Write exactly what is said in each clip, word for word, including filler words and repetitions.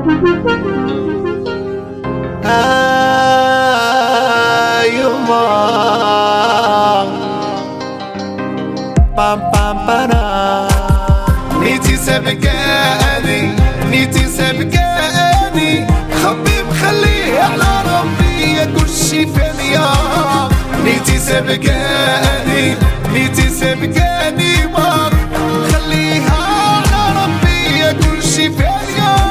آه يما بام بام بنا نيتي سبقاني نيتي سبقاني خبي مخليه على ربي كل شي فانية نيتي سبقاني نيتي سبقاني ما خليها على ربي كل شي فانية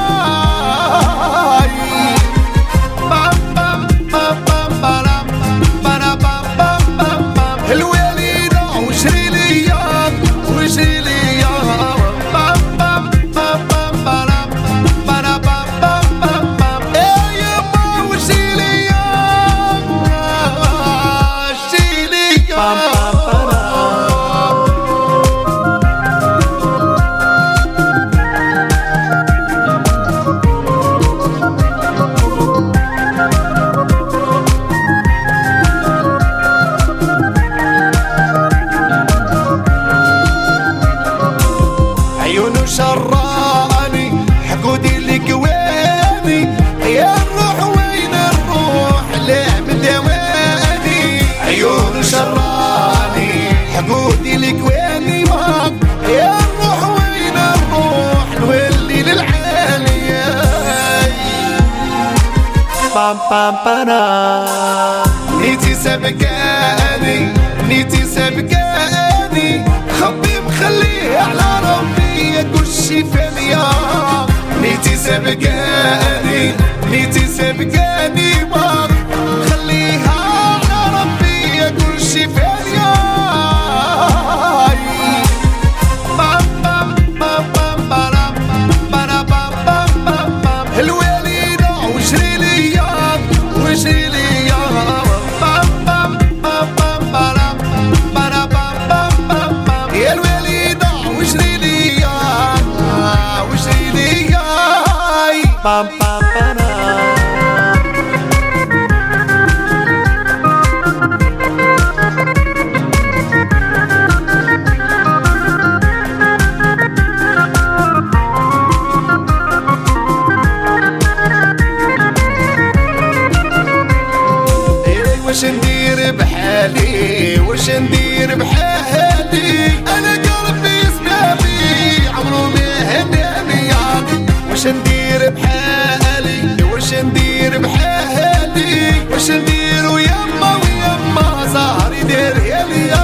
شراني حقودي القواني يا الروح وين الروح لا مدواني عيون شراني حقودي القواني يا الروح وين الروح نولي للعالي بام بام بنا نيتي سبقاني نيتي سبقاني خبي مخليه على ربي كل شي فانية نيتي سبقاني نيتي سبقاني ما خليها على ربي كل شي فانية بام بام بام بام بام بام بام بام الوالدة وجري ليا وجري ليا بام بام بام بام بام بام بام يا الوالدة وجري ليا وجري ليا بام بام بام وش ندير بحالي وش ندير بحالي انا قلبي سبابي عمرو ما هداني وش ندير بحالي وش ندير بحالي وش ندير ويما ويما زهر يدير يا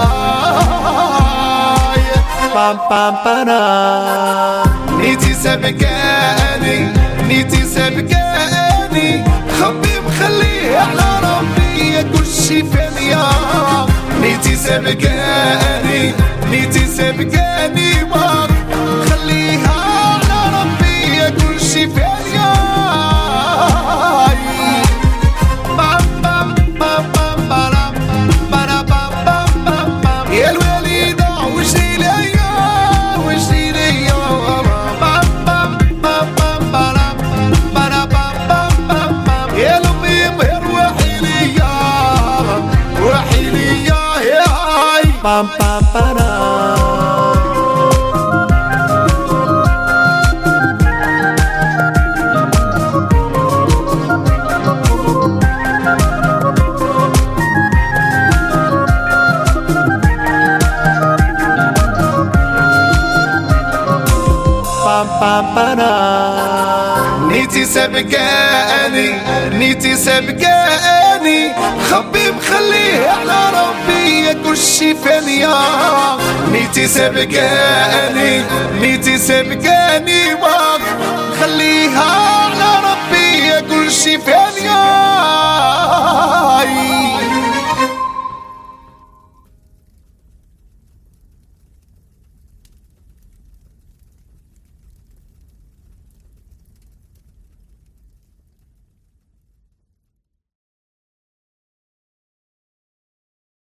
بام بام بنا نيتي سبقاني نيتي سبقاني خبي مخليه على ربي كل شي فانية نيتي سبقاني نيتي سبقاني ما خليها على ربي كل شي فانية بام بام بام بام بام بام بام بام يا الوالدة وجري ليا وجري ليا بام بام بام بام بام بام بام يا لمي مهر وحي ليا وحي ليا يا بام بام بام بام بام نيتي سبقاني نيتي سبقاني خبي مخليه على ربي كل شي فانية نيتي سبقاني نيتي سبقاني ما خليها على ربي كل شي فانية